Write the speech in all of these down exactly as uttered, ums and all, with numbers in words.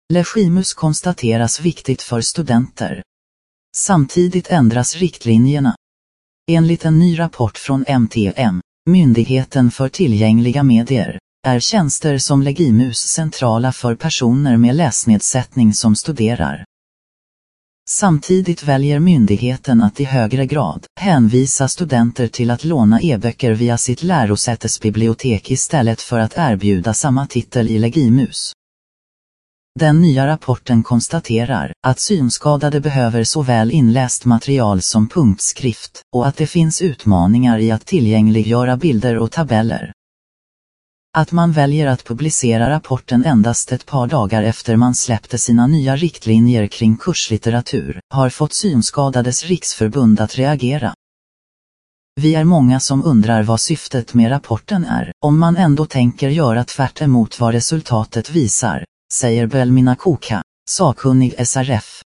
Legimus konstateras viktigt för studenter. Samtidigt ändras riktlinjerna. Enligt en ny rapport från M T M, Myndigheten för tillgängliga medier, är tjänster som Legimus centrala för personer med läsnedsättning som studerar. Samtidigt väljer myndigheten att i högre grad hänvisa studenter till att låna e-böcker via sitt lärosätesbibliotek istället för att erbjuda samma titel i Legimus. Den nya rapporten konstaterar att synskadade behöver såväl inläst material som punktskrift och att det finns utmaningar i att tillgängliggöra bilder och tabeller. Att man väljer att publicera rapporten endast ett par dagar efter man släppte sina nya riktlinjer kring kurslitteratur har fått Synskadades riksförbund att reagera. Vi är många som undrar vad syftet med rapporten är, om man ändå tänker göra tvärt emot vad resultatet visar, säger Belmina Koka, sakkunnig S R F.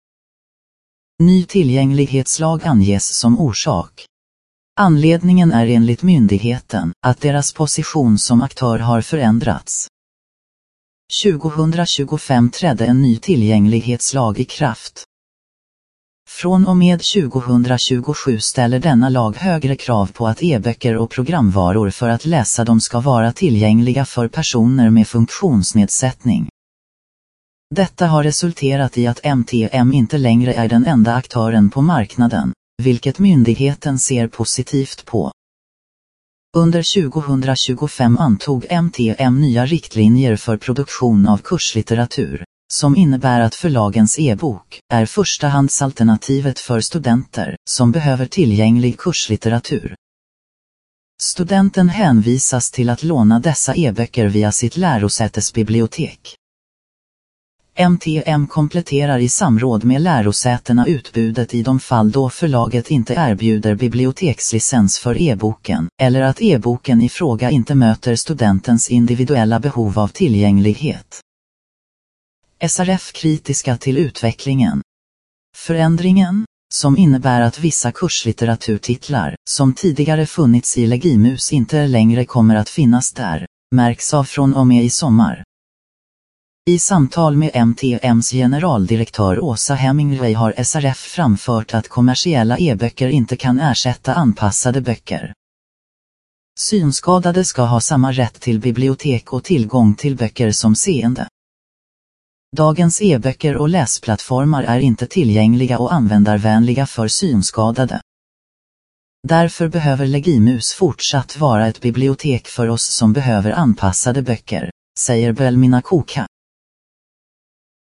Ny tillgänglighetslag anges som orsak. Anledningen är enligt myndigheten att deras position som aktör har förändrats. tjugohundratjugofem trädde en ny tillgänglighetslag i kraft. Från och med tjugohundratjugosju ställer denna lag högre krav på att e-böcker och programvaror för att läsa dem ska vara tillgängliga för personer med funktionsnedsättning. Detta har resulterat i att M T M inte längre är den enda aktören på marknaden, vilket myndigheten ser positivt på. Under tjugohundratjugofem antog M T M nya riktlinjer för produktion av kurslitteratur, som innebär att förlagens e-bok är förstahandsalternativet för studenter som behöver tillgänglig kurslitteratur. Studenten hänvisas till att låna dessa e-böcker via sitt lärosätesbibliotek. M T M kompletterar i samråd med lärosätena utbudet i de fall då förlaget inte erbjuder bibliotekslicens för e-boken, eller att e-boken i fråga inte möter studentens individuella behov av tillgänglighet. S R F kritiska till utvecklingen. Förändringen, som innebär att vissa kurslitteraturtitlar, som tidigare funnits i Legimus inte längre kommer att finnas där, märks av från och med i sommar. I samtal med M T M:s generaldirektör Åsa Hemingway har S R F framfört att kommersiella e-böcker inte kan ersätta anpassade böcker. Synskadade ska ha samma rätt till bibliotek och tillgång till böcker som seende. Dagens e-böcker och läsplattformar är inte tillgängliga och användarvänliga för synskadade. Därför behöver Legimus fortsatt vara ett bibliotek för oss som behöver anpassade böcker, säger Belmina Koka.